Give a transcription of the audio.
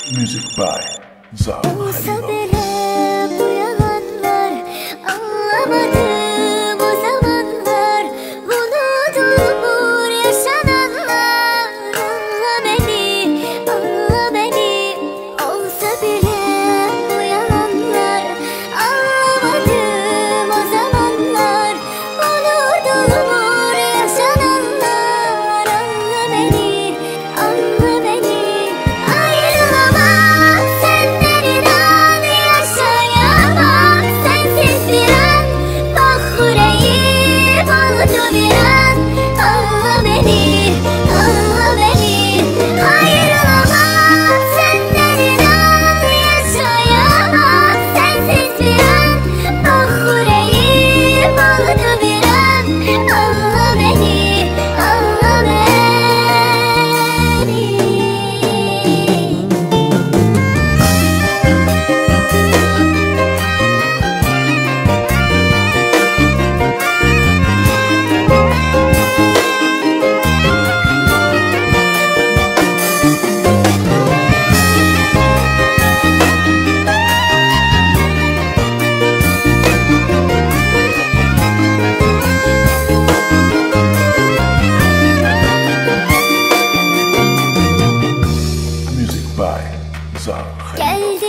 Music by Zaha Olsa Halilov. bile bu yalanlar, anlamadım o zamanlar. Unutur yaşananlar. Anla beni. Olsa bile bu yalanlar, anlamadım o zamanlar. Unutur yaşananlar. Anla beni. Ayrılamam senden, inan yaşayamam sensiz bir an. Bak yüreğim oldu bir an. Anla beni. Ayrılamam senden, inan yaşayamam sensiz bir an. Bak yüreğim oldu bir an. Anla beni. Music by Zaha Halilov. Geldi